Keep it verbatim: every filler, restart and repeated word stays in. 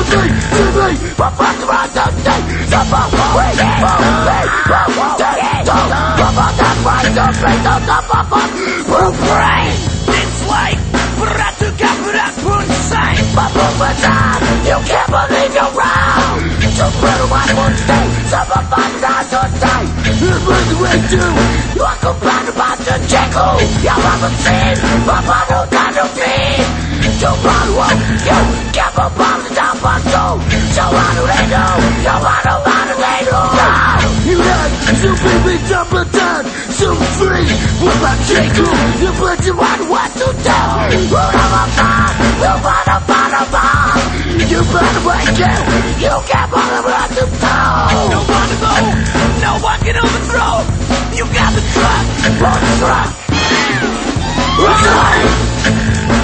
simply, simply, but fuck around the day. The fuck we will be protected. The fuck that right to be the number one who brain. It's like Bratuka Bratunzai. But over time, you can't believe you're wrong. So better one one day, some of us die today. It was the way to walk around about the jackal. You haven't seen, but I don't got no feet. So I won't, you get a bomb down my soul. So I don't know, so I don't know, they know. You like, so baby, jump a down, so free. With my jackal, you put you on what to do. Run on my mind, you wanna find a bomb. You better wake up, you can't bother what to do. No one to go, no one can overthrow. You got the truck, Run the truck. Run the truck.